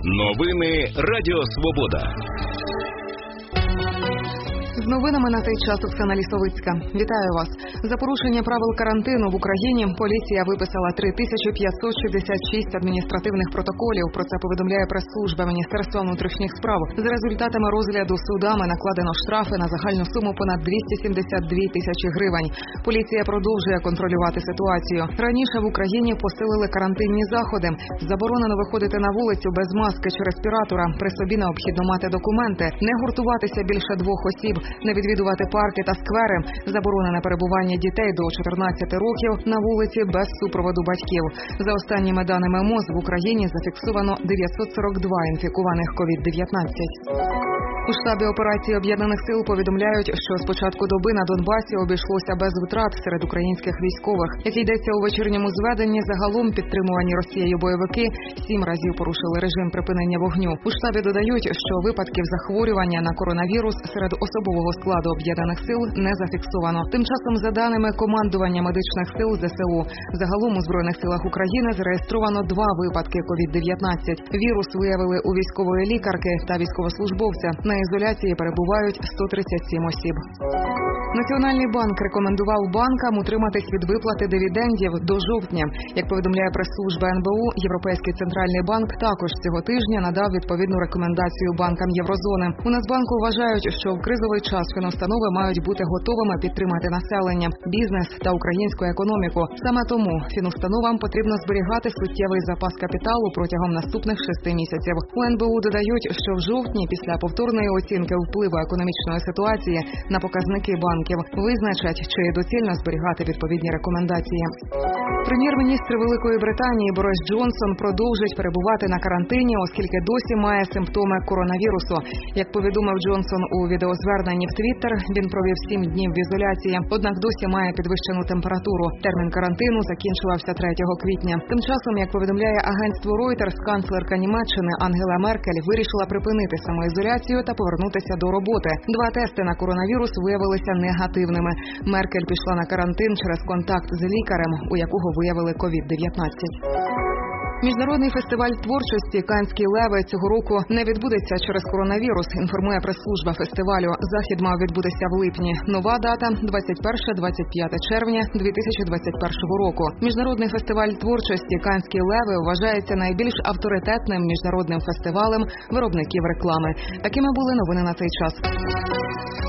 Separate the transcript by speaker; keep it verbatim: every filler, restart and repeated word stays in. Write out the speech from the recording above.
Speaker 1: Новини Радіо Свобода.
Speaker 2: З новинами на цей час Оксана Лісовицька. Вітаю вас. За порушення правил карантину в Україні поліція виписала три тисячі п'ятсот шістдесят шість адміністративних протоколів. Про це повідомляє прес-служба Міністерства внутрішніх справ. За результатами розгляду судами накладено штрафи на загальну суму понад двісті сімдесят дві тисячі гривень. Поліція продовжує контролювати ситуацію. Раніше в Україні посилили карантинні заходи. Заборонено виходити на вулицю без маски чи респіратора. При собі необхідно мати документи. Не гуртуватися більше двох осіб. Не відвідувати парки та сквери, заборонене перебування дітей до чотирнадцяти років на вулиці без супроводу батьків. За останніми даними МОЗ в Україні зафіксовано дев'ятсот сорок два інфікованих ковід дев'ятнадцять. У штабі операції Об'єднаних сил повідомляють, що з початку доби на Донбасі обійшлося без втрат серед українських військових. Як йдеться у вечірньому зведенні, загалом підтримувані Росією бойовики сім разів порушили режим припинення вогню. У штабі додають, що випадків захворювання на коронавірус серед особового складу Об'єднаних сил не зафіксовано. Тим часом, за даними командування медичних сил ЗСУ, загалом у Збройних силах України зареєстровано два випадки ковід дев'ятнадцять. Вірус виявили у військової лікарки та військовослужбовця. На ізоляції перебувають сто тридцять сім осіб. Національний банк рекомендував банкам утриматись від виплати дивідендів до жовтня. Як повідомляє прес-служба ен бе у, Європейський центральний банк також цього тижня надав відповідну рекомендацію банкам Єврозони. У Нацбанку вважають, що в кризовий час фінустанови мають бути готовими підтримати населення, бізнес та українську економіку. Саме тому фінустановам потрібно зберігати суттєвий запас капіталу протягом наступних шести місяців. У ен бе у додають, що в жовтні після повторної оцінки впливу економічної ситуації на показники банків визначать, чи доцільно зберігати відповідні рекомендації. Прем'єр-міністр Великої Британії Борис Джонсон продовжить перебувати на карантині, оскільки досі має симптоми коронавірусу. Як повідомив Джонсон у відеозверненні в Твіттер, він провів сім днів в ізоляції, однак досі має підвищену температуру. Термін карантину закінчувався третього квітня. Тим часом, як повідомляє агентство Reuters, канцлерка Німеччини Ангела Меркель вирішила припинити самоізоляцію та повернутися до роботи. Два тести на коронавірус виявилися негативними. Меркель пішла на карантин через контакт з лікарем, у якого виявили ковід дев'ятнадцять. Міжнародний фестиваль творчості «Канські леви» цього року не відбудеться через коронавірус, інформує прес-служба фестивалю. Захід мав відбутися в липні. Нова дата – двадцять перше - двадцять п'яте червня дві тисячі двадцять першого року. Міжнародний фестиваль творчості «Канські леви» вважається найбільш авторитетним міжнародним фестивалем виробників реклами. Такими були новини на цей час.